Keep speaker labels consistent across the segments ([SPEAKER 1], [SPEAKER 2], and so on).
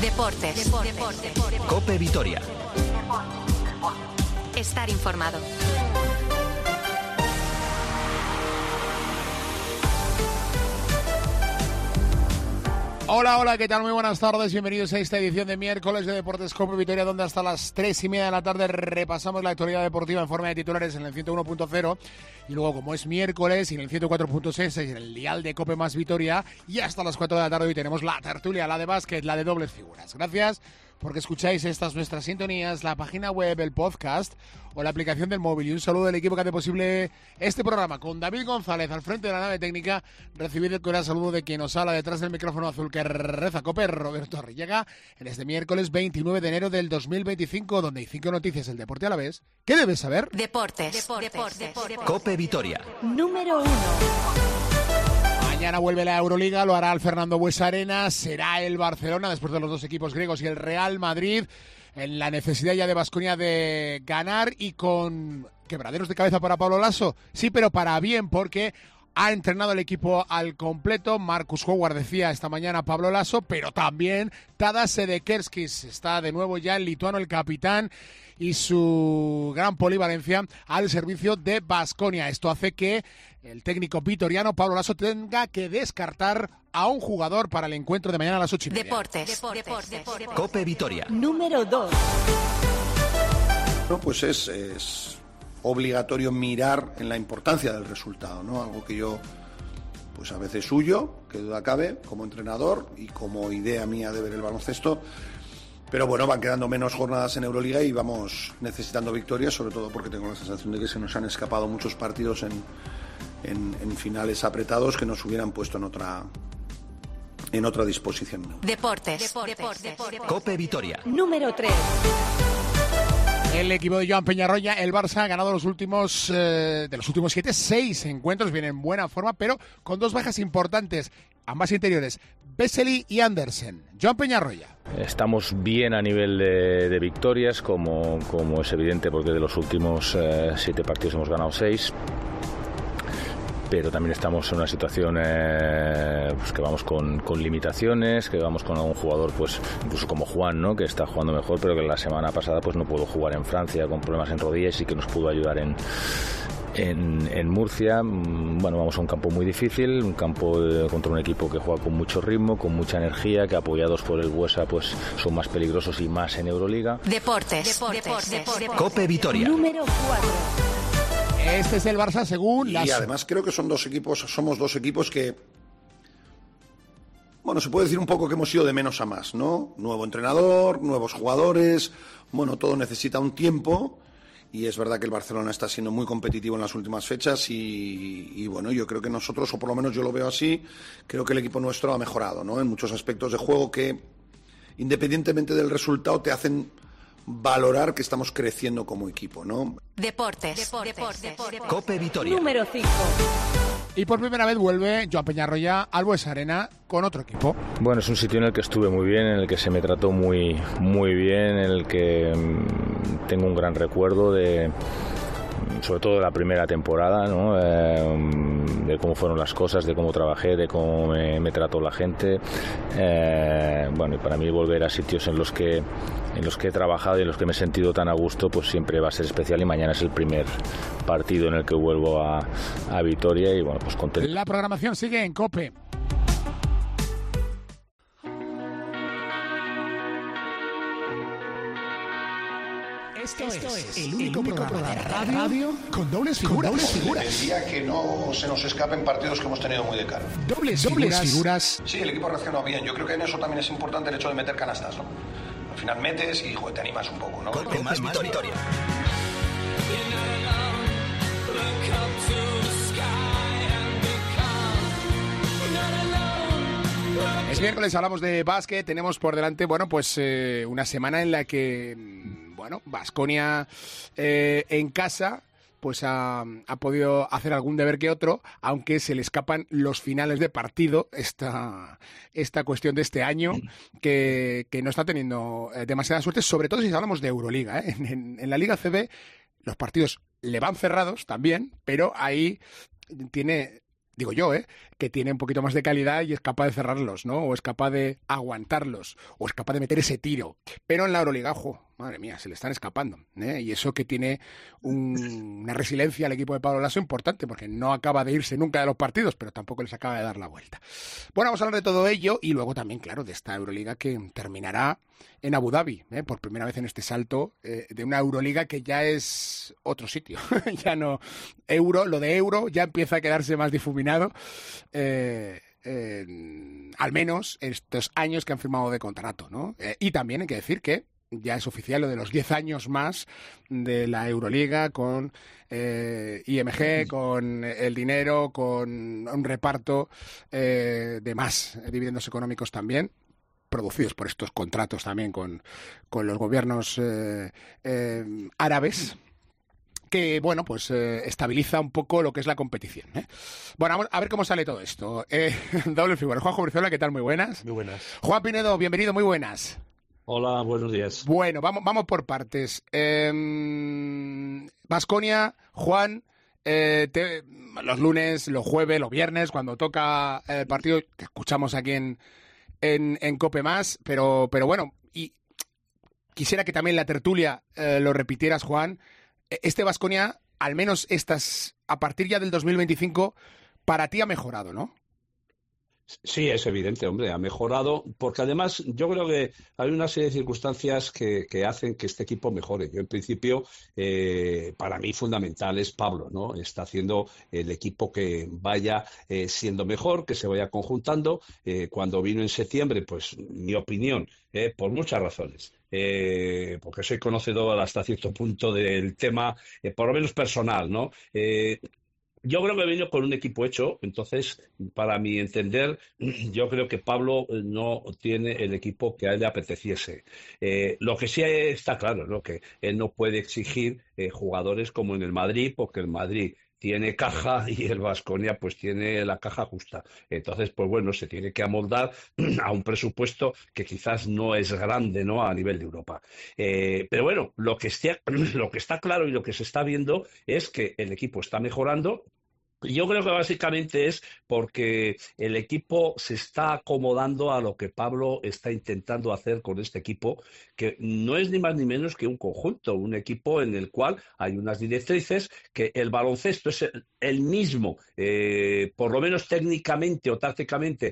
[SPEAKER 1] Deportes.
[SPEAKER 2] COPE Vitoria.
[SPEAKER 1] Estar informado.
[SPEAKER 3] Hola, ¿qué tal? Muy buenas tardes, bienvenidos a esta edición de miércoles de Deportes COPE Vitoria, donde hasta las 3:30 de la tarde repasamos la actualidad deportiva en forma de titulares en el 101.0 y luego, como es miércoles, y en el 104.6 en el dial de COPE más Vitoria, y hasta las 4 de la tarde hoy tenemos la tertulia, la de básquet, la de dobles figuras. Gracias porque escucháis estas nuestras sintonías, la página web, el podcast o la aplicación del móvil. Y un saludo del equipo que hace posible este programa, con David González al frente de la nave técnica. Recibid el cordial saludo de quien nos habla detrás del micrófono azul que reza COPE, Roberto Arrillaga, en este miércoles 29 de enero del 2025, donde hay 5 noticias del deporte a la vez. ¿Qué debes saber?
[SPEAKER 1] Deportes.
[SPEAKER 2] COPE Vitoria.
[SPEAKER 1] Número 1.
[SPEAKER 3] Mañana vuelve la Euroliga, lo hará el Fernando Buesa-Arena, será el Barcelona, después de los dos equipos griegos, y el Real Madrid, en la necesidad ya de Baskonia de ganar, y con quebraderos de cabeza para Pablo Laso. Sí, pero para bien, porque ha entrenado el equipo al completo. Marcus Howard decía esta mañana Pablo Laso, pero también Tadas Sedekerskis. Está de nuevo ya el lituano, el capitán, y su gran polivalencia al servicio de Baskonia. Esto hace que el técnico vitoriano Pablo Laso tenga que descartar a un jugador para el encuentro de mañana a las 8:30.
[SPEAKER 1] Deportes.
[SPEAKER 2] COPE Vitoria.
[SPEAKER 1] Número 2.
[SPEAKER 4] No, pues es obligatorio mirar en la importancia del resultado, ¿no? Algo que yo, pues a veces huyo, que duda cabe, como entrenador y como idea mía de ver el baloncesto. Pero bueno, van quedando menos jornadas en Euroliga y vamos necesitando victorias, sobre todo porque tengo la sensación de que se nos han escapado muchos partidos en finales apretados que nos hubieran puesto en otra disposición.
[SPEAKER 1] Deportes.
[SPEAKER 2] COPE Vitoria.
[SPEAKER 1] Número 3.
[SPEAKER 3] El equipo de Joan Peñarroya, el Barça, ha ganado los últimos 7, 6 encuentros, viene en buena forma, pero con dos bajas importantes, ambas interiores, Vesely y Andersen. Joan Peñarroya.
[SPEAKER 5] Estamos bien a nivel de victorias, como es evidente, porque de los últimos 7 partidos hemos ganado 6. Pero también estamos en una situación pues que vamos con limitaciones, que vamos con algún jugador, pues incluso como Juan, ¿no?, que está jugando mejor, pero que la semana pasada pues no pudo jugar en Francia con problemas en rodillas y que nos pudo ayudar en Murcia. Bueno, vamos a un campo muy difícil, un campo contra un equipo que juega con mucho ritmo, con mucha energía, que apoyados por el Buesa pues son más peligrosos y más en Euroliga.
[SPEAKER 1] Deportes.
[SPEAKER 2] COPE Vitoria.
[SPEAKER 1] Número 4.
[SPEAKER 3] Este es el Barça según las...
[SPEAKER 4] Y además creo que somos dos equipos que, bueno, se puede decir un poco que hemos ido de menos a más, ¿no? Nuevo entrenador, nuevos jugadores, bueno, todo necesita un tiempo, y es verdad que el Barcelona está siendo muy competitivo en las últimas fechas y bueno, yo creo que nosotros, o por lo menos yo lo veo así, creo que el equipo nuestro ha mejorado, ¿no?, en muchos aspectos de juego que, independientemente del resultado, te hacen valorar que estamos creciendo como equipo, ¿no?
[SPEAKER 1] Deportes.
[SPEAKER 2] COPE Vitoria.
[SPEAKER 1] Número 5.
[SPEAKER 3] Y por primera vez vuelve Joan Peñarroya al Buesa-Arena con otro equipo.
[SPEAKER 5] Bueno, es un sitio en el que estuve muy bien, en el que se me trató muy bien, en el que tengo un gran recuerdo sobre todo de la primera temporada, ¿no?, de cómo fueron las cosas, de cómo trabajé, de cómo me trató la gente. Bueno, y para mí volver a sitios en los que he trabajado y en los que me he sentido tan a gusto, pues siempre va a ser especial, y mañana es el primer partido en el que vuelvo a Vitoria y bueno, pues contento.
[SPEAKER 3] La programación sigue en COPE. Esto es el único programa de radio con dobles figuras.
[SPEAKER 4] Decía que no se nos escapen partidos que hemos tenido muy de cara.
[SPEAKER 3] Dobles figuras.
[SPEAKER 4] Sí, el equipo reaccionó bien. Yo creo que en eso también es importante el hecho de meter canastas, ¿no? Al final metes y te animas un poco, ¿no?
[SPEAKER 2] COPE más Vitoria.
[SPEAKER 3] Es miércoles, hablamos de básquet, tenemos por delante, bueno, pues una semana en la que, bueno, Baskonia en casa pues ha podido hacer algún deber que otro, aunque se le escapan los finales de partido, esta cuestión de este año, que no está teniendo demasiada suerte, sobre todo si hablamos de Euroliga, ¿eh? En la Liga CB los partidos le van cerrados también, pero ahí tiene digo yo, que tiene un poquito más de calidad y es capaz de cerrarlos, ¿no? O es capaz de aguantarlos, o es capaz de meter ese tiro. Pero en la Euroliga, madre mía, se le están escapando, y eso que tiene una resiliencia al equipo de Pablo Lasso importante, porque no acaba de irse nunca de los partidos, pero tampoco les acaba de dar la vuelta. Bueno, vamos a hablar de todo ello y luego también, claro, de esta Euroliga que terminará en Abu Dhabi, por primera vez en este salto de una Euroliga que ya es otro sitio. Ya no lo de euro ya empieza a quedarse más difuminado, al menos estos años que han firmado de contrato, ¿no? Y también hay que decir que ya es oficial lo de los 10 años más de la Euroliga con IMG, con el dinero, con un reparto de más dividendos económicos también, producidos por estos contratos también con los gobiernos árabes, que, bueno, pues estabiliza un poco lo que es la competición. Bueno, a ver cómo sale todo esto. Doble figura. Juanjo Brizuela, ¿qué tal? Muy buenas.
[SPEAKER 6] Muy buenas.
[SPEAKER 3] Juan Pinedo, bienvenido, muy buenas.
[SPEAKER 6] Hola, buenos días.
[SPEAKER 3] Bueno, vamos por partes. Baskonia, Juan, los lunes, los jueves, los viernes, cuando toca el partido, que escuchamos aquí en Cope Más, pero bueno, y quisiera que también la tertulia lo repitieras, Juan. Este Baskonia, al menos a partir ya del 2025, para ti ha mejorado, ¿no?
[SPEAKER 6] Sí, es evidente, hombre, ha mejorado, porque además yo creo que hay una serie de circunstancias que hacen que este equipo mejore. Yo, en principio, para mí fundamental es Pablo, ¿no? Está haciendo el equipo que vaya siendo mejor, que se vaya conjuntando. Cuando vino en septiembre, pues mi opinión, por muchas razones, porque soy conocedor hasta cierto punto del tema, por lo menos personal, ¿no? Yo creo que vino con un equipo hecho, entonces, para mi entender, yo creo que Pablo no tiene el equipo que a él le apeteciese. Lo que sí está claro, ¿no? Que él no puede exigir jugadores como en el Madrid, porque el Madrid tiene caja y el Baskonia pues tiene la caja justa. Entonces, pues bueno, se tiene que amoldar a un presupuesto que quizás no es grande, ¿no?, a nivel de Europa. Pero bueno, lo que está claro y lo que se está viendo es que el equipo está mejorando. Yo creo que básicamente es porque el equipo se está acomodando a lo que Pablo está intentando hacer con este equipo, que no es ni más ni menos que un conjunto, un equipo en el cual hay unas directrices, que el baloncesto es el mismo, por lo menos técnicamente o tácticamente,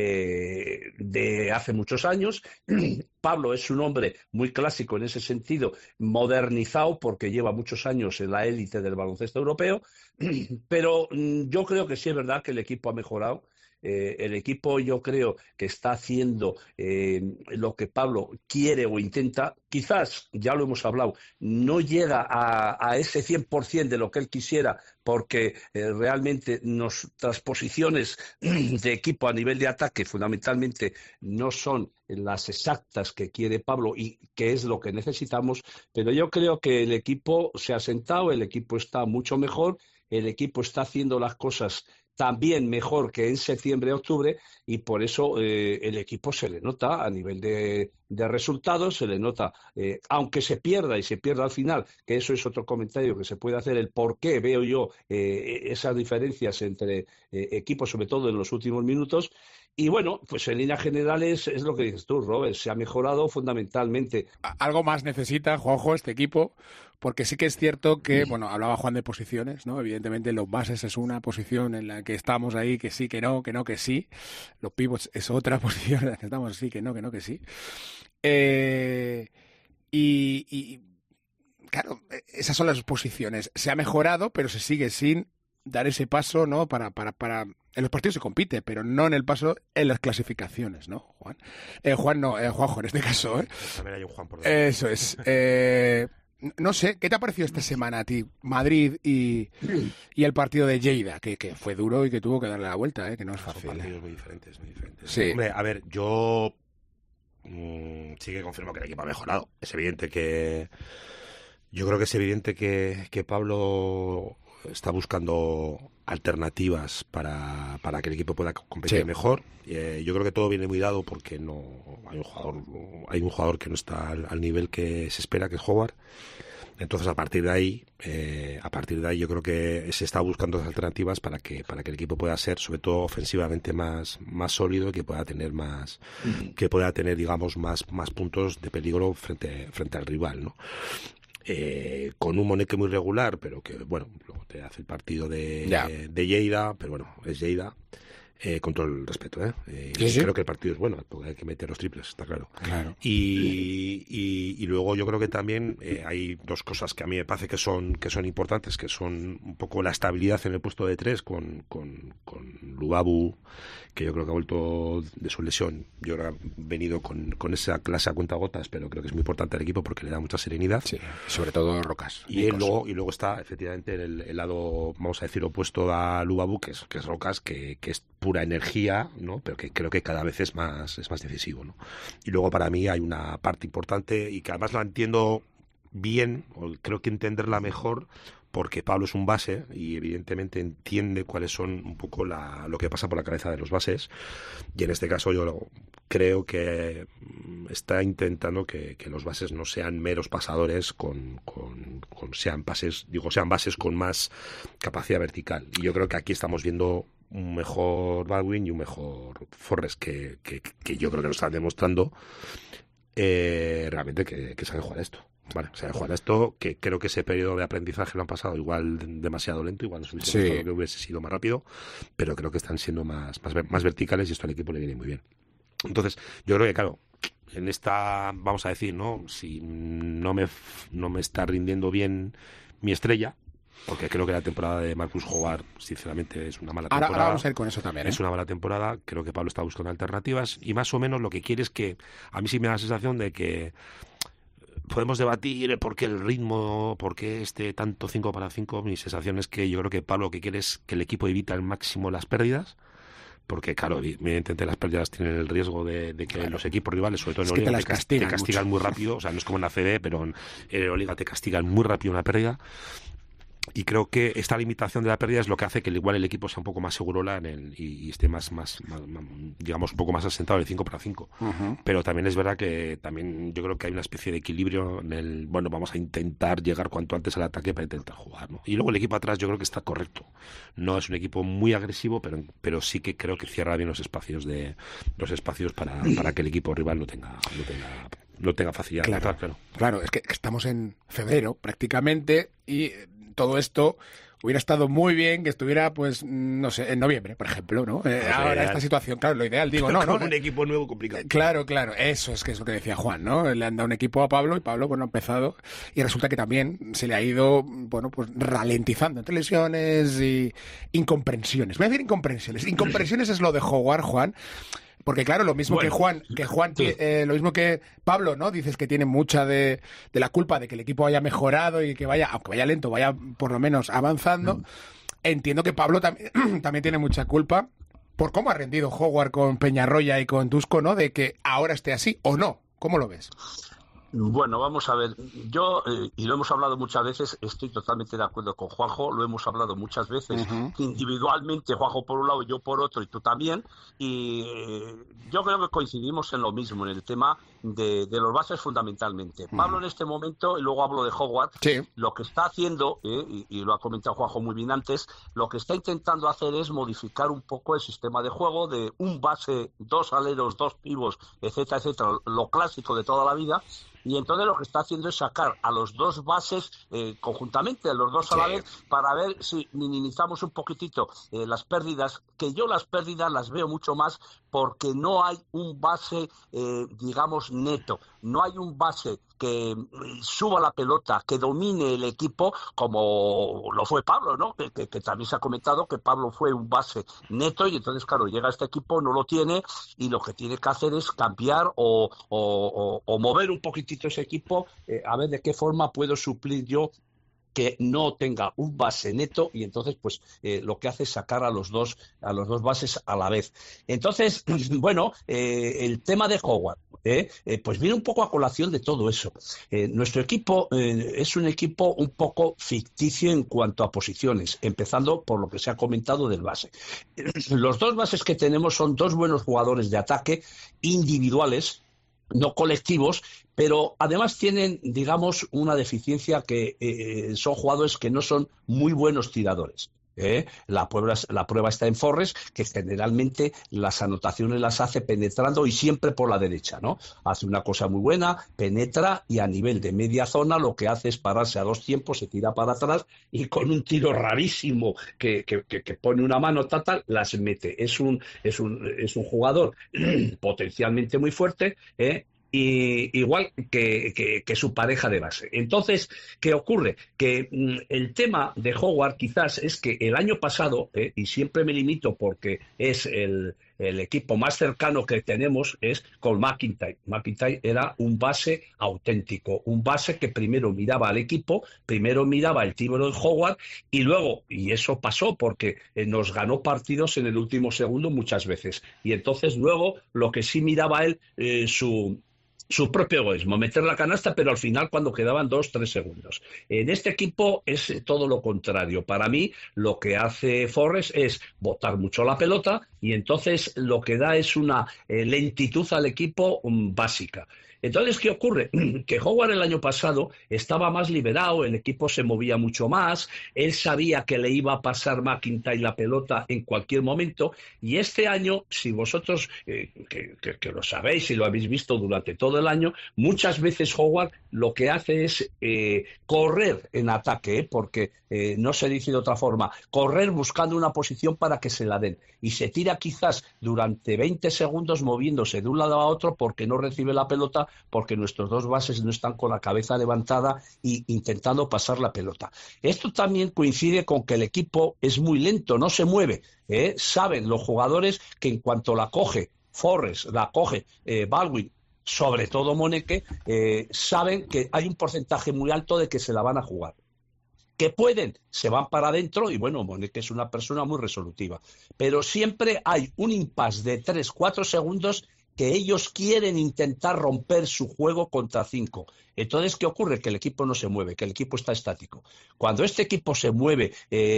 [SPEAKER 6] de hace muchos años. Pablo es un hombre muy clásico en ese sentido, modernizado porque lleva muchos años en la élite del baloncesto europeo, pero yo creo que sí es verdad que el equipo ha mejorado. El equipo, yo creo que está haciendo lo que Pablo quiere o intenta. Quizás, ya lo hemos hablado, no llega a ese 100% de lo que él quisiera, porque realmente nuestras posiciones de equipo a nivel de ataque fundamentalmente no son las exactas que quiere Pablo y que es lo que necesitamos, pero yo creo que el equipo se ha sentado, el equipo está mucho mejor, el equipo está haciendo las cosas también mejor que en septiembre-octubre, y por eso el equipo se le nota a nivel de resultados, se le nota, aunque se pierda y se pierda al final, que eso es otro comentario que se puede hacer, el por qué veo yo esas diferencias entre equipos, sobre todo en los últimos minutos. Y bueno, pues en líneas generales es lo que dices tú, Robert, se ha mejorado fundamentalmente.
[SPEAKER 3] Algo más necesita, Juanjo, este equipo, porque sí que es cierto que, bueno, hablaba Juan de posiciones, ¿no? Evidentemente los bases es una posición en la que estamos ahí, que sí, que no, que sí. Los pivots es otra posición en la que estamos así, que no, que sí. Y claro, esas son las posiciones. Se ha mejorado, pero se sigue sin dar ese paso, ¿no? Para en los partidos se compite, pero no en el paso en las clasificaciones, ¿no, Juan? Juanjo, en este caso, ¿eh?
[SPEAKER 7] También hay un Juan por delante.
[SPEAKER 3] Eso es. No sé, ¿qué te ha parecido esta semana a ti, Madrid y el partido de Lleida? Que fue duro y que tuvo que darle la vuelta, que no es fácil.
[SPEAKER 7] Son partidos muy diferentes, muy diferentes.
[SPEAKER 3] Sí.
[SPEAKER 7] Hombre, a ver, yo sí que confirmo que el equipo ha mejorado. Es evidente que... Yo creo que es evidente que Pablo está buscando alternativas para que el equipo pueda competir mejor. Yo creo que todo viene muy dado porque no hay un jugador que no está al nivel que se espera, que es Howard. Entonces, a partir de ahí yo creo que se está buscando alternativas para que el equipo pueda ser, sobre todo ofensivamente, más sólido, y que pueda tener digamos más puntos de peligro frente al rival, ¿no? Con un Moneke muy regular, pero que bueno, luego te hace el partido de Lleida, pero bueno, es Lleida. Con todo el respeto,
[SPEAKER 3] Sí.
[SPEAKER 7] Creo que el partido es bueno, porque hay que meter los triples, está claro. Y luego yo creo que también hay dos cosas que a mí me parece que son importantes, que son un poco la estabilidad en el puesto de 3 con Lubabu, que yo creo que ha vuelto de su lesión. Yo creo que ha venido con esa clase a cuentagotas, pero creo que es muy importante al equipo porque le da mucha serenidad.
[SPEAKER 3] Sí, sobre todo Rocas.
[SPEAKER 7] Y luego está efectivamente el lado, vamos a decir, opuesto a Lubabu, que es Rocas, que es pura energía, ¿no? Pero que creo que cada vez es más decisivo, ¿no? Y luego para mí hay una parte importante y que además la entiendo bien, o creo que entenderla mejor, porque Pablo es un base y evidentemente entiende cuáles son un poco lo que pasa por la cabeza de los bases, y en este caso yo creo que está intentando que los bases no sean meros pasadores sean bases con más capacidad vertical, y yo creo que aquí estamos viendo un mejor Baldwin y un mejor Forrest que yo creo que nos están demostrando realmente que saben jugar esto. Vale, saben jugar esto, que creo que ese periodo de aprendizaje lo han pasado igual demasiado lento, igual no hubiese que hubiese sido más rápido, pero creo que están siendo más verticales, y esto al equipo le viene muy bien. Entonces, yo creo que claro, en esta, vamos a decir, ¿no? Si no me está rindiendo bien mi estrella, porque creo que la temporada de Marcus Howard, sinceramente, es una mala temporada.
[SPEAKER 3] Ahora vamos a ir con eso también,
[SPEAKER 7] Es una mala temporada. Creo que Pablo está buscando alternativas, y más o menos lo que quiere es que, a mí sí me da la sensación de que podemos debatir por qué el ritmo, por qué tanto 5 para 5. Mi sensación es que yo creo que Pablo lo que quiere es que el equipo evite al máximo las pérdidas, porque claro, evidentemente las pérdidas tienen el riesgo de que los equipos rivales, sobre todo en Euroliga, te castigan muy rápido. O sea, no es como en la CB, pero en Euroliga te castigan muy rápido una pérdida. Y creo que esta limitación de la pérdida es lo que hace que igual el equipo sea un poco más segurola y esté más, digamos, un poco más asentado en el 5 para 5.
[SPEAKER 3] Uh-huh.
[SPEAKER 7] Pero también es verdad que también yo creo que hay una especie de equilibrio en el, bueno, vamos a intentar llegar cuanto antes al ataque para intentar jugar, ¿no? Y luego el equipo atrás yo creo que está correcto. No es un equipo muy agresivo, pero sí que creo que cierra bien los espacios para que el equipo rival no tenga facilidad.
[SPEAKER 3] Claro, es que estamos en febrero prácticamente, y todo esto hubiera estado muy bien que estuviera, pues, no sé, en noviembre, por ejemplo, ¿no? Ahora esta situación, claro, lo ideal, digo, no.
[SPEAKER 7] Un equipo nuevo complicado.
[SPEAKER 3] Claro, eso es que es lo que decía Juan, ¿no? Le han dado un equipo a Pablo y Pablo, bueno, ha empezado, y resulta que también se le ha ido, bueno, pues ralentizando entre lesiones y incomprensiones. Voy a decir incomprensiones. Incomprensiones es lo de Howard, Juan. Porque claro, lo mismo que Juan, sí. Lo mismo que Pablo, ¿no? Dices que tiene mucha de la culpa de que el equipo haya mejorado y que vaya, aunque vaya lento, vaya por lo menos avanzando. Entiendo que Pablo también tiene mucha culpa por cómo ha rendido Howard con Peñarroya y con Dusko, ¿no? De que ahora esté así, ¿o no? ¿Cómo lo ves?
[SPEAKER 6] Bueno, vamos a ver. Yo, y lo hemos hablado muchas veces, estoy totalmente de acuerdo con Juanjo, lo hemos hablado muchas veces, individualmente, Juanjo por un lado y yo por otro, y tú también, y yo creo que coincidimos en lo mismo, en el tema de los bases fundamentalmente. Pablo en este momento, y luego hablo de Howard,
[SPEAKER 3] sí.
[SPEAKER 6] Lo que está haciendo, y lo ha comentado Juanjo muy bien antes, lo que está intentando hacer es modificar un poco el sistema de juego de un base, 2 aleros, 2 pivos, etcétera, etcétera, lo clásico de toda la vida. Y entonces lo que está haciendo es sacar a los 2 bases conjuntamente, a los 2 a la vez, para ver si minimizamos un poquitito las pérdidas, que yo las pérdidas las veo mucho más porque no hay un base, digamos, neto. No hay un base que suba la pelota, que domine el equipo, como lo fue Pablo, ¿no? Que también se ha comentado que Pablo fue un base neto, y entonces, claro, llega a este equipo, no lo tiene, y lo que tiene que hacer es cambiar o mover un poquitito ese equipo, a ver de qué forma puedo suplir yo que no tenga un base neto, y entonces pues lo que hace es sacar a los dos bases a la vez. Entonces, bueno, el tema de Howard pues viene un poco a colación de todo eso. Nuestro equipo es un equipo un poco ficticio en cuanto a posiciones, empezando por lo que se ha comentado del base. Los 2 bases que tenemos son 2 buenos jugadores de ataque individuales, no colectivos, pero además tienen, digamos, una deficiencia que son jugadores que no son muy buenos tiradores. La prueba está en Forrest, que generalmente las anotaciones las hace penetrando y siempre por la derecha, ¿no? Hace una cosa muy buena, penetra y a nivel de media zona lo que hace es pararse a 2 tiempos, se tira para atrás y con un tiro rarísimo que pone una mano tal, las mete. Es un jugador potencialmente muy fuerte, y igual que su pareja de base. Entonces, ¿qué ocurre? Que el tema de Howard quizás es que el año pasado, y siempre me limito porque es el equipo más cercano que tenemos, es con McIntyre. McIntyre era un base auténtico, un base que primero miraba al equipo, primero miraba el tiro de Howard y luego, y eso pasó porque nos ganó partidos en el último segundo muchas veces. Y entonces luego lo que sí miraba él, su propio egoísmo, meter la canasta, pero al final cuando quedaban 2-3 segundos. En este equipo es todo lo contrario. Para mí, lo que hace Forrest es botar mucho la pelota y entonces lo que da es una lentitud al equipo básica. Entonces, ¿qué ocurre? Que Howard el año pasado estaba más liberado, el equipo se movía mucho más, él sabía que le iba a pasar McIntyre la pelota en cualquier momento, y este año, si vosotros, que lo sabéis y lo habéis visto durante todo el año, muchas veces Howard lo que hace es correr en ataque, porque no se dice de otra forma, correr buscando una posición para que se la den, y se tira quizás durante 20 segundos moviéndose de un lado a otro porque no recibe la pelota, porque nuestros dos bases no están con la cabeza levantada e intentando pasar la pelota. Esto también coincide con que el equipo es muy lento, no se mueve. Saben los jugadores que en cuanto la coge Forrest, la coge Baldwin, sobre todo Moneke, saben que hay un porcentaje muy alto de que se la van a jugar. Que pueden, se van para adentro y bueno, Moneke es una persona muy resolutiva. Pero siempre hay un impasse de 3-4 segundos que ellos quieren intentar romper su juego contra 5. Entonces, ¿qué ocurre? Que el equipo no se mueve, que el equipo está estático. Cuando este equipo se mueve,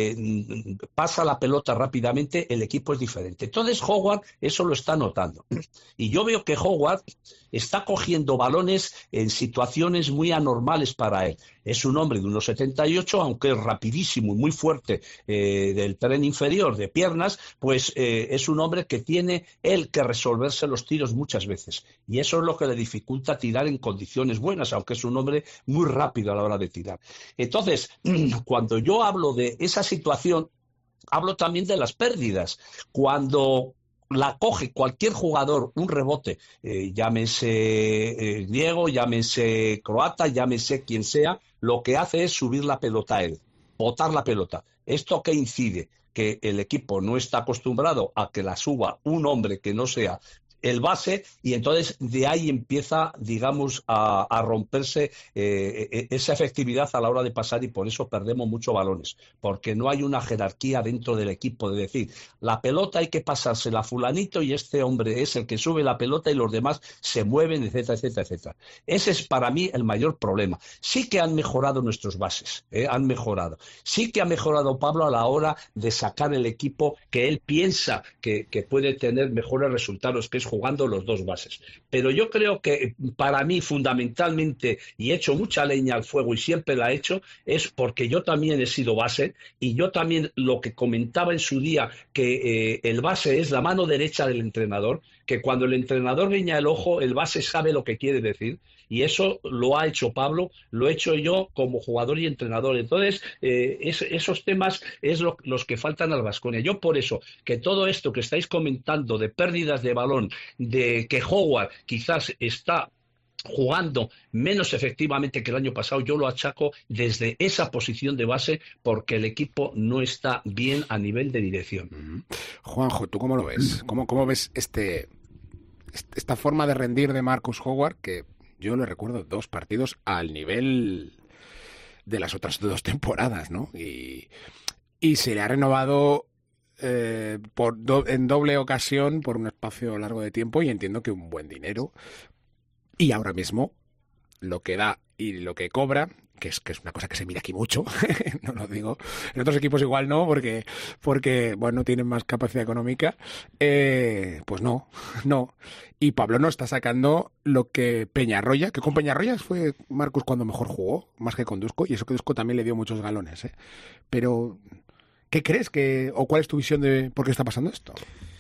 [SPEAKER 6] pasa la pelota rápidamente, el equipo es diferente. Entonces, Howard eso lo está notando. Y yo veo que Howard está cogiendo balones en situaciones muy anormales para él. Es un hombre de 1,78, aunque es rapidísimo y muy fuerte del tren inferior, de piernas, pues es un hombre que tiene él que resolverse los tiros muchas veces. Y eso es lo que le dificulta tirar en condiciones buenas, aunque es un hombre muy rápido a la hora de tirar. Entonces, cuando yo hablo de esa situación, hablo también de las pérdidas. Cuando la coge cualquier jugador, un rebote, llámese griego, llámese croata, llámese quien sea, lo que hace es subir la pelota a él, botar la pelota. ¿Esto qué incide? Que el equipo no está acostumbrado a que la suba un hombre que no sea el base, y entonces de ahí empieza, digamos, a romperse esa efectividad a la hora de pasar, y por eso perdemos muchos balones, porque no hay una jerarquía dentro del equipo de decir, la pelota hay que pasársela a fulanito y este hombre es el que sube la pelota y los demás se mueven, etcétera, etcétera, etcétera. Ese es para mí el mayor problema. Sí que han mejorado nuestros bases, han mejorado. Sí que ha mejorado Pablo a la hora de sacar el equipo que él piensa que puede tener mejores resultados, que es jugando los dos bases. Pero yo creo que para mí fundamentalmente, y he hecho mucha leña al fuego y siempre la he hecho, es porque yo también he sido base, y yo también lo que comentaba en su día, que el base es la mano derecha del entrenador, que cuando el entrenador guiña el ojo, el base sabe lo que quiere decir, y eso lo ha hecho Pablo, lo he hecho yo como jugador y entrenador. Entonces, esos temas es los que faltan al Baskonia. Yo por eso, que todo esto que estáis comentando de pérdidas de balón, de que Howard quizás está jugando menos efectivamente que el año pasado, yo lo achaco desde esa posición de base, porque el equipo no está bien a nivel de dirección.
[SPEAKER 3] Juanjo, ¿tú cómo lo ves? ¿Cómo ves esta forma de rendir de Marcus Howard, que yo le recuerdo 2 partidos al nivel de las otras 2 temporadas, ¿no? Y se le ha renovado en doble ocasión por un espacio largo de tiempo, y entiendo que un buen dinero. Y ahora mismo lo que da y lo que cobra, que es una cosa que se mira aquí mucho, no lo digo, en otros equipos igual no, porque bueno, tienen más capacidad económica, pues no. Y Pablo no está sacando lo que Peñarroya, que con Peñarroya fue Marcus cuando mejor jugó, más que con Dusko, y eso que Dusko también le dio muchos galones, ¿eh? Pero, ¿qué crees o cuál es tu visión de por qué está pasando esto?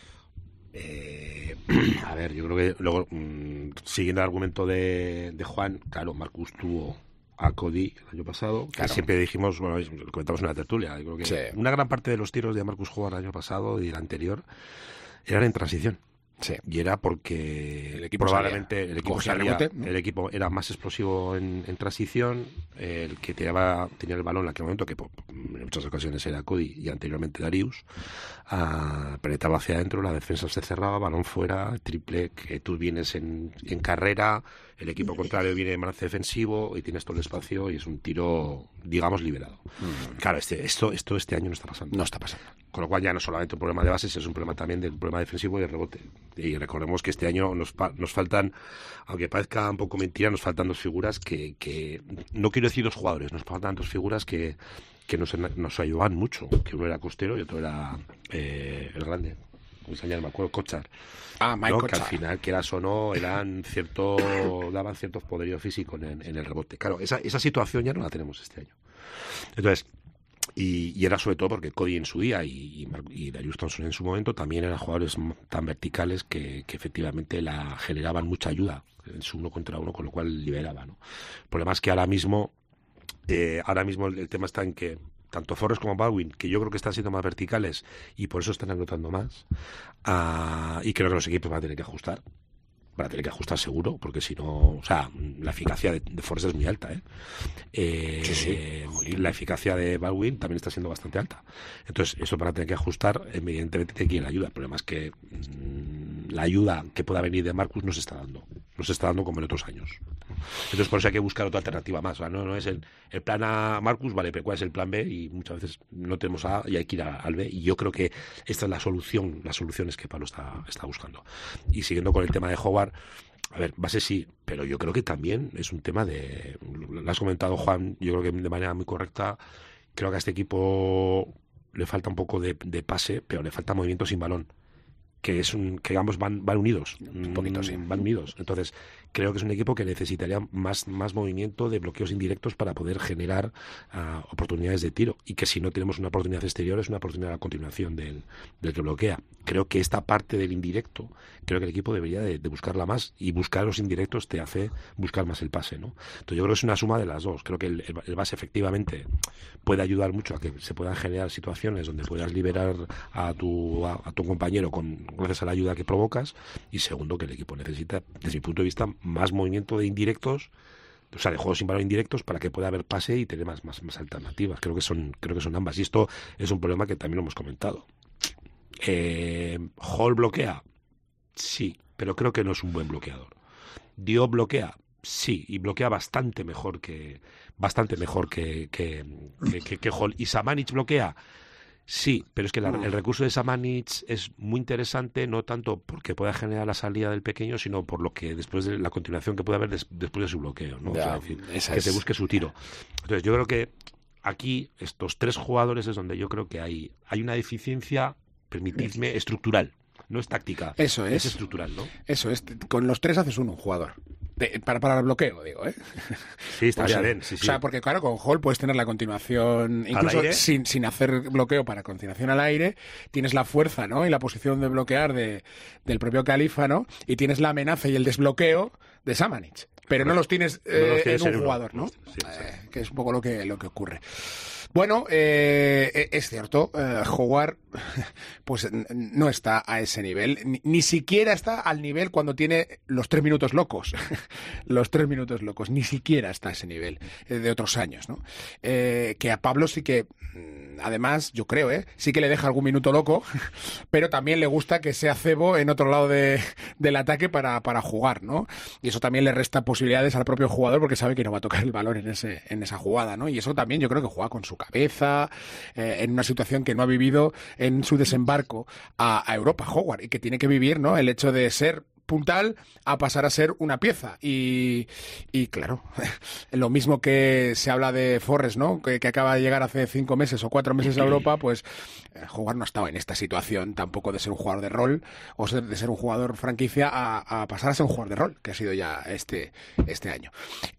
[SPEAKER 7] A ver, yo creo que luego, siguiendo el argumento de Juan, claro, Marcus tuvo a Cody el año pasado, que siempre dijimos, bueno, lo comentamos en la tertulia, yo creo que una gran parte de los tiros de Marcus Howard el año pasado y el anterior eran en transición. Sí. Y era porque el equipo probablemente el equipo era más explosivo en transición, el que tenía el balón en aquel momento, que en muchas ocasiones era Cody y anteriormente Darius, penetraba hacia adentro, la defensa se cerraba, balón fuera, triple, que tú vienes en carrera, el equipo contrario viene en balance defensivo y tienes todo el espacio y es un tiro, digamos, liberado. Claro, esto este año no está pasando.
[SPEAKER 3] No está pasando.
[SPEAKER 7] Con lo cual ya no solamente un problema de bases, es un problema también del problema defensivo y de rebote. Y recordemos que este año nos faltan, aunque parezca un poco mentira, nos faltan dos figuras que no quiero decir dos jugadores, nos faltan dos figuras que nos ayudaban mucho, que uno era Costero y otro era el grande, como se llama, me acuerdo, Kochar.
[SPEAKER 3] Mike
[SPEAKER 7] ¿no?
[SPEAKER 3] Kochar.
[SPEAKER 7] Que al final, quieras o no, daban cierto poderío físico en el rebote. Claro, esa situación ya no la tenemos este año. Entonces, y era sobre todo porque Cody en su día y Darius Thompson en su momento también eran jugadores tan verticales que efectivamente generaban mucha ayuda en su uno contra uno, con lo cual liberaba, ¿no? El problema es que ahora mismo el tema está en que tanto Forrest como Baldwin, que yo creo que están siendo más verticales y por eso están anotando más, y creo que los equipos van a tener que ajustar. Van a tener que ajustar seguro, porque si no, o sea, la eficacia de Forrest es muy alta, la eficacia de Baldwin también está siendo bastante alta. Entonces, eso van a tener que ajustar, evidentemente tiene que ir la ayuda. El problema es que la ayuda que pueda venir de Marcus no se está dando como en otros años. Entonces, por eso hay que buscar otra alternativa más. ¿Vale? No es el plan A Marcus, vale, pero ¿cuál es el plan B? Y muchas veces no tenemos A y hay que ir al B. Y yo creo que esta es las soluciones que Pablo está buscando. Y siguiendo con el tema de Howard, a ver, base sí, pero yo creo que también es un tema lo has comentado, Juan, yo creo que de manera muy correcta. Creo que a este equipo le falta un poco de pase, pero le falta movimiento sin balón, que ambos van unidos,
[SPEAKER 3] un poquito, sí.
[SPEAKER 7] Van unidos. Entonces creo que es un equipo que necesitaría más movimiento de bloqueos indirectos para poder generar oportunidades de tiro, y que si no tenemos una oportunidad exterior es una oportunidad a continuación del que bloquea. Creo que esta parte del indirecto, creo que el equipo debería de buscarla más, y buscar los indirectos te hace buscar más el pase, ¿no? Entonces yo creo que es una suma de las dos. Creo que el base efectivamente puede ayudar mucho a que se puedan generar situaciones donde puedas liberar a tu compañero gracias a la ayuda que provocas, y segundo, que el equipo necesita, desde mi punto de vista, más movimiento de indirectos, o sea, de juegos sin balón indirectos, para que pueda haber pase y tener más alternativas. Creo que son ambas, y esto es un problema que también lo hemos comentado. Hall bloquea, sí, pero creo que no es un buen bloqueador. Diop bloquea, sí, y bloquea bastante mejor que Hall. Y Samanic bloquea, sí, pero es que el recurso de Samanic es muy interesante, no tanto porque pueda generar la salida del pequeño, sino por lo que después de la continuación que puede haber después de su bloqueo, ¿no?
[SPEAKER 3] Ya,
[SPEAKER 7] o sea, que se busque su tiro. Entonces yo creo que aquí estos tres jugadores es donde yo creo que hay una deficiencia, permitidme, estructural. No es táctica,
[SPEAKER 3] eso es
[SPEAKER 7] estructural, ¿no?
[SPEAKER 3] Eso es, con los tres haces un jugador. Para el bloqueo, digo, ¿eh?
[SPEAKER 7] Sí, estaría bien. Sí.
[SPEAKER 3] O sea, porque claro, con Hall puedes tener la continuación, incluso sin hacer bloqueo, para continuación al aire, tienes la fuerza, ¿no? Y la posición de bloquear del propio Califa, ¿no? Y tienes la amenaza y el desbloqueo de Samanic. Pero no los tienes en un jugador, ¿no? Sí. Que es un poco lo que ocurre. Bueno, es cierto, Howard pues no está a ese nivel, ni siquiera está al nivel cuando tiene los 3 minutos locos, ni siquiera está a ese nivel de otros años, ¿no? Que a Pablo sí que, además, yo creo, sí que le deja algún minuto loco, pero también le gusta que sea cebo en otro lado del ataque para jugar, ¿no? Y eso también le resta posibilidades al propio jugador, porque sabe que no va a tocar el balón en esa jugada, ¿no? Y eso también yo creo que juega con su cabeza, en una situación que no ha vivido en su desembarco a Europa, Howard, y que tiene que vivir, ¿no? El hecho de ser puntal a pasar a ser una pieza. Y claro, lo mismo que se habla de Forrest, ¿no? Que acaba de llegar hace 5 meses o 4 meses a Europa, pues jugar no estaba en esta situación tampoco de ser un jugador de rol o de ser un jugador franquicia a pasar a ser un jugador de rol, que ha sido ya este año.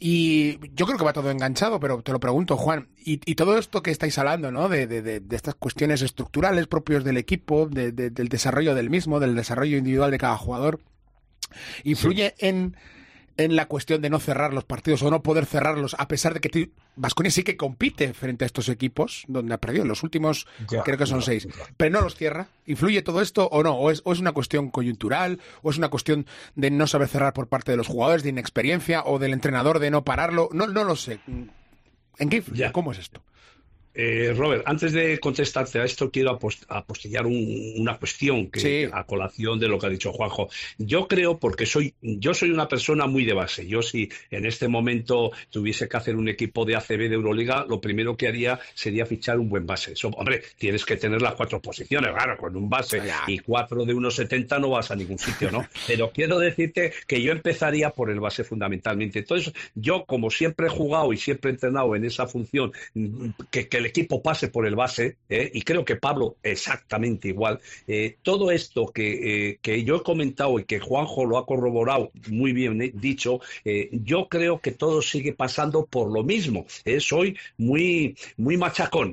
[SPEAKER 3] Y yo creo que va todo enganchado, pero te lo pregunto, Juan, y todo esto que estáis hablando, ¿no? De estas cuestiones estructurales propios del equipo, del desarrollo del mismo, del desarrollo individual de cada jugador, ¿influye en la cuestión de no cerrar los partidos o no poder cerrarlos, a pesar de que Baskonia sí que compite frente a estos equipos, donde ha perdido los últimos, creo que son 6, pero no los cierra? ¿Influye todo esto o no? ¿O es una cuestión coyuntural? ¿O es una cuestión de no saber cerrar por parte de los jugadores, de inexperiencia, o del entrenador de no pararlo? No lo sé. ¿En qué influye? ¿Cómo es esto?
[SPEAKER 6] Robert, antes de contestarte a esto, quiero apostillar una cuestión que a colación de lo que ha dicho Juanjo. Yo creo, porque yo soy una persona muy de base. Yo, si en este momento tuviese que hacer un equipo de ACB de Euroliga, lo primero que haría sería fichar un buen base. Hombre, tienes que tener las 4 posiciones, claro, con un base y 4 de 1,70 no vas a ningún sitio, ¿no? Pero quiero decirte que yo empezaría por el base fundamentalmente. Entonces, yo, como siempre he jugado y siempre he entrenado en esa función, que el equipo pase por el base, y creo que Pablo exactamente igual. Todo esto que yo he comentado y que Juanjo lo ha corroborado muy bien dicho, yo creo que todo sigue pasando por lo mismo. Soy muy machacón.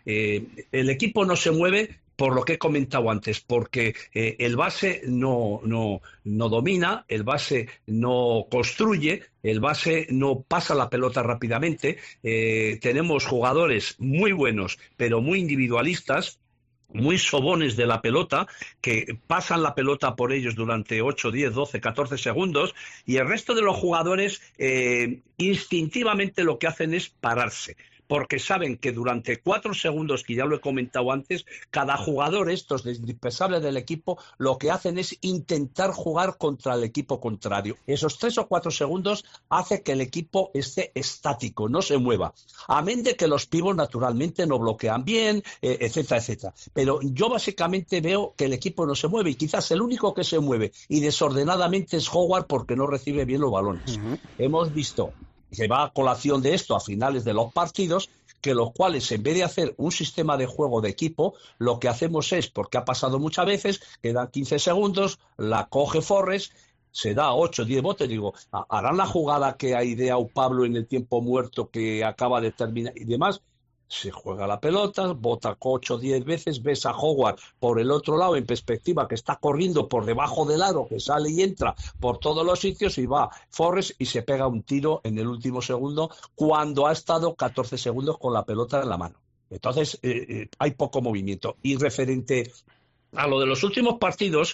[SPEAKER 6] El equipo no se mueve por lo que he comentado antes, porque el base no domina, el base no construye, el base no pasa la pelota rápidamente. Tenemos jugadores muy buenos, pero muy individualistas, muy sobones de la pelota, que pasan la pelota por ellos durante 8, 10, 12, 14 segundos, y el resto de los jugadores instintivamente lo que hacen es pararse, porque saben que durante 4 segundos, que ya lo he comentado antes, cada jugador, estos indispensables del equipo, lo que hacen es intentar jugar contra el equipo contrario. Esos 3 o 4 segundos hace que el equipo esté estático, no se mueva. Amén de que los pibos naturalmente no bloquean bien, etcétera, etcétera. Pero yo básicamente veo que el equipo no se mueve, y quizás el único que se mueve y desordenadamente es Howard, porque no recibe bien los balones. Hemos visto, que va a colación de esto a finales de los partidos, que los cuales, en vez de hacer un sistema de juego de equipo, lo que hacemos es, porque ha pasado muchas veces, quedan 15 segundos, la coge Forrest, se da 8, 10 botes, digo, harán la jugada que ha ideado Pablo en el tiempo muerto que acaba de terminar y demás. Se juega la pelota, bota 8 o 10 veces, ves a Howard por el otro lado en perspectiva, que está corriendo por debajo del aro, que sale y entra por todos los sitios, y va Forrest y se pega un tiro en el último segundo, cuando ha estado 14 segundos con la pelota en la mano. Entonces hay poco movimiento. Y referente a lo de los últimos partidos,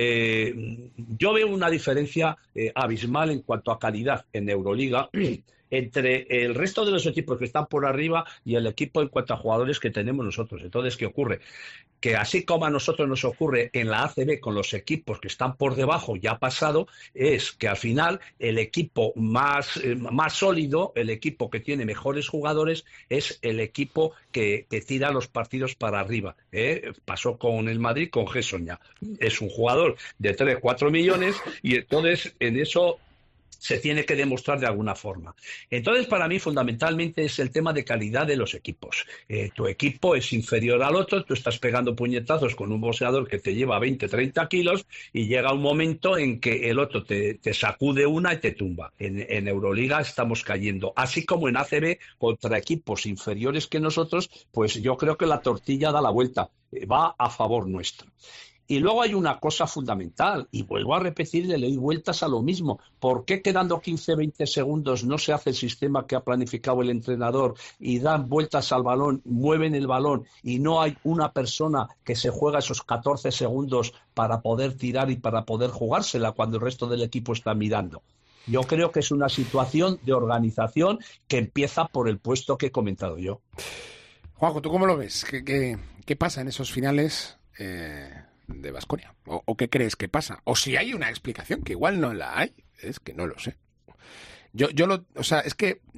[SPEAKER 6] yo veo una diferencia abismal en cuanto a calidad en Euroliga entre el resto de los equipos que están por arriba y el equipo en cuanto a jugadores que tenemos nosotros. Entonces, ¿qué ocurre? Que así como a nosotros nos ocurre en la ACB con los equipos que están por debajo, ya ha pasado, es que al final el equipo más sólido, el equipo que tiene mejores jugadores, es el equipo que tira los partidos para arriba. Pasó con el Madrid, con Gerson ya. Es un jugador de 3, 4 millones, y entonces en eso se tiene que demostrar de alguna forma. Entonces, para mí, fundamentalmente es el tema de calidad de los equipos. Tu equipo es inferior al otro, tú estás pegando puñetazos con un boxeador que te lleva 20, 30 kilos, y llega un momento en que el otro te sacude una y te tumba. En Euroliga estamos cayendo, así como en ACB, contra equipos inferiores que nosotros, pues yo creo que la tortilla da la vuelta, va a favor nuestro. Y luego hay una cosa fundamental, y vuelvo a repetir, le doy vueltas a lo mismo. ¿Por qué quedando 15, 20 segundos no se hace el sistema que ha planificado el entrenador y dan vueltas al balón, mueven el balón, y no hay una persona que se juega esos 14 segundos para poder tirar y para poder jugársela cuando el resto del equipo está mirando? Yo creo que es una situación de organización que empieza por el puesto que he comentado yo.
[SPEAKER 3] Juanjo, ¿tú cómo lo ves? ¿Qué pasa en esos finales de Baskonia? ¿O qué crees que pasa? O si hay una explicación, que igual no la hay, es que no lo sé. O sea, es que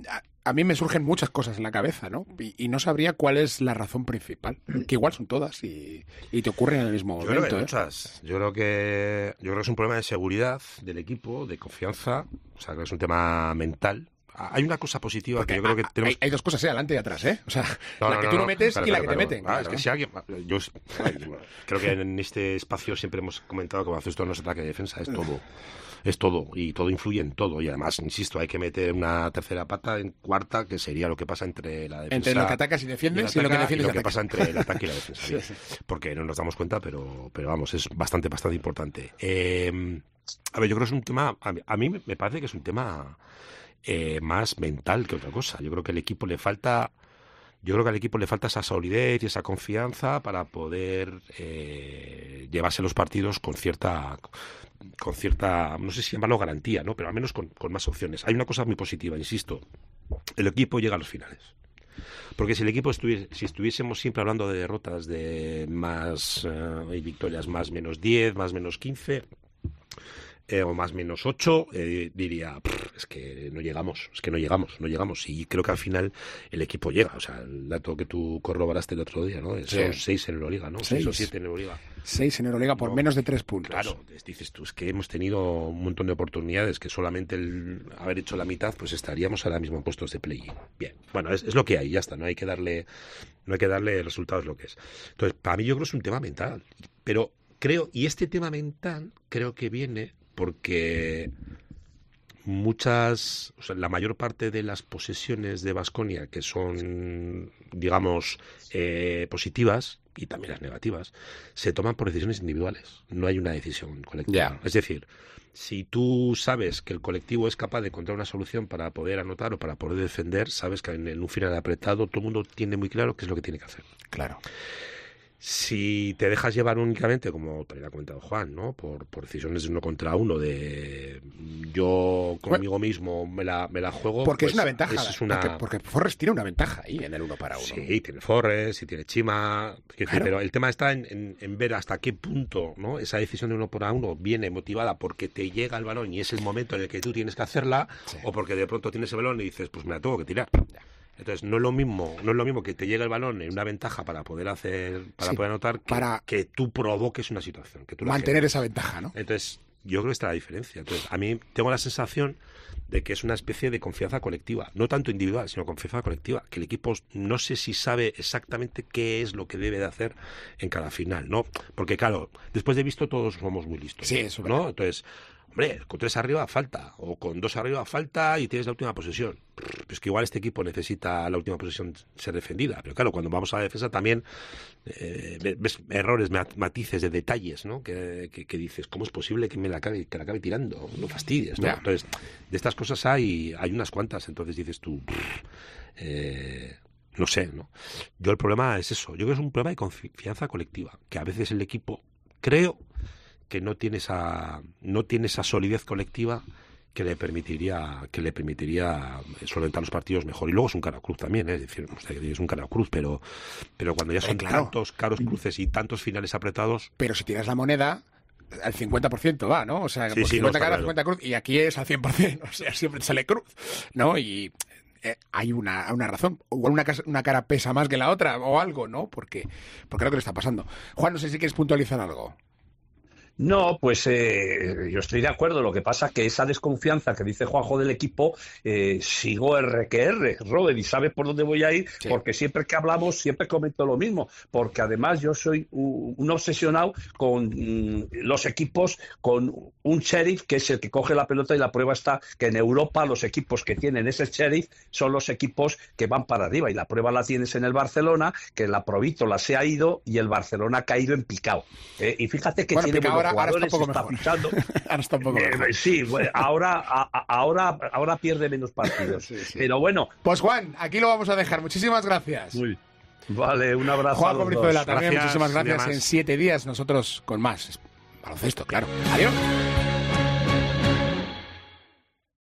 [SPEAKER 3] a mí me surgen muchas cosas en la cabeza, ¿no? Y no sabría cuál es la razón principal. Que igual son todas y te ocurren en el mismo momento.
[SPEAKER 7] Yo creo que muchas. Yo creo que es un problema de seguridad del equipo, de confianza. O sea, que es un tema mental. Hay una cosa positiva. Porque que yo creo que tenemos...
[SPEAKER 3] hay dos cosas, adelante y atrás, ¿eh? O sea, la que tú no metes y la que te meten.
[SPEAKER 7] Claro, es que si alguien... Yo creo que en este espacio siempre hemos comentado que esto no es ataque de defensa, es todo. Es todo, y todo influye en todo. Y además, insisto, hay que meter una tercera pata en cuarta, que sería lo que pasa entre la defensa...
[SPEAKER 3] Entre lo que atacas y defiendes y lo que defiendes y
[SPEAKER 7] lo que pasa entre el ataque y la defensa. Sí. Porque no nos damos cuenta, pero vamos, es bastante importante. A ver, yo creo que es un tema... A mí me parece que es un tema más mental que otra cosa. Yo creo que al equipo le falta esa solidez y esa confianza para poder llevarse los partidos con cierta, no sé si llamarlo garantía, ¿no? Pero al menos con más opciones. Hay una cosa muy positiva, insisto, el equipo llega a los finales. Porque si el equipo si estuviésemos siempre hablando de derrotas de más y victorias más menos 10, más menos 15... o más menos 8, diría, es que no llegamos. Y creo que al final el equipo llega. O sea, el dato que tú corroboraste el otro día, ¿no? Son 6 en Euroliga, ¿no? 6 o 7 en Euroliga.
[SPEAKER 3] 6 en Euroliga por menos de 3 puntos.
[SPEAKER 7] Claro, dices tú, es que hemos tenido un montón de oportunidades que solamente el haber hecho la mitad, pues estaríamos ahora mismo en puestos de play-in. Bien, bueno, es lo que hay, ya está, no hay que darle resultados lo que es. Entonces, para mí yo creo que es un tema mental, pero y este tema mental creo que viene porque la mayor parte de las posesiones de Baskonia que son, digamos, positivas, y también las negativas, se toman por decisiones individuales. No hay una decisión colectiva. Es decir, si tú sabes que el colectivo es capaz de encontrar una solución para poder anotar o para poder defender, sabes que en un final apretado todo el mundo tiene muy claro qué es lo que tiene que hacer.
[SPEAKER 3] Claro.
[SPEAKER 7] Si te dejas llevar únicamente, como también ha comentado Juan, ¿no? Por decisiones de 1 contra 1, de yo conmigo mismo me la juego.
[SPEAKER 3] Porque
[SPEAKER 7] pues,
[SPEAKER 3] es una ventaja. Porque Forrest tiene una ventaja ahí en el 1 para 1.
[SPEAKER 7] Sí, tiene Forrest y tiene Chima. Claro. Pero el tema está en ver hasta qué punto, ¿no? Esa decisión de 1 para 1 viene motivada porque te llega el balón y es el momento en el que tú tienes que hacerla, o porque de pronto tienes el balón y dices, pues me la tengo que tirar. Entonces no es lo mismo que te llegue el balón en una ventaja para poder poder anotar que tú provoques una situación, que tú
[SPEAKER 3] mantener esa ventaja, ¿no?
[SPEAKER 7] Entonces yo creo que está la diferencia. Entonces a mí tengo la sensación de que es una especie de confianza colectiva, no tanto individual, sino confianza colectiva, que el equipo no sé si sabe exactamente qué es lo que debe de hacer en cada final, ¿no? Porque claro, después de visto todos somos muy listos,
[SPEAKER 3] sí, eso,
[SPEAKER 7] ¿no? Entonces, hombre, con 3 arriba falta, o con 2 arriba falta y tienes la última posesión. Pues que igual este equipo necesita la última posesión ser defendida. Pero claro, cuando vamos a la defensa también ves errores, matices de detalles, ¿no? Que dices, ¿cómo es posible que la acabe tirando? No fastidies, ¿no? Entonces, de estas cosas hay unas cuantas. Entonces dices tú, no sé, ¿no? Yo el problema es eso. Yo creo que es un problema de confianza colectiva. Que a veces el equipo, creo que no tiene esa solidez colectiva que le permitiría solventar los partidos mejor. Y luego es un cara cruz también, es decir, es un cara cruz, pero cuando ya son tantos caros cruces y tantos finales apretados.
[SPEAKER 3] Pero si tiras la moneda, al 50% va, ¿no? O sea,
[SPEAKER 7] sí,
[SPEAKER 3] 50 caras, 50 cruz, y aquí es al 100%, o sea, siempre te sale cruz, ¿no? Y hay una razón. Igual una cara pesa más que la otra o algo, ¿no? Porque creo que le está pasando. Juan, no sé si quieres puntualizar algo.
[SPEAKER 6] No, pues yo estoy de acuerdo. Lo que pasa es que esa desconfianza que dice Juanjo del equipo, sigo R, Robert, y sabes por dónde voy a ir, sí. Porque siempre que hablamos, siempre comento lo mismo, porque además yo soy un obsesionado con los equipos, con un sheriff que es el que coge la pelota, y la prueba está que en Europa los equipos que tienen ese sheriff son los equipos que van para arriba, y la prueba la tienes en el Barcelona, que la Provítola se ha ido y el Barcelona ha caído en picado. Y fíjate que tiene buenos jugadores, está fichando.
[SPEAKER 3] Ahora está un poco mejor.
[SPEAKER 6] Sí, bueno, ahora pierde menos partidos. Sí. Pero bueno.
[SPEAKER 3] Pues Juan, aquí lo vamos a dejar. Muchísimas gracias.
[SPEAKER 6] Vale, un abrazo.
[SPEAKER 3] Juan Brizuela también, muchísimas gracias. En 7 días nosotros con más baloncesto, claro. Adiós.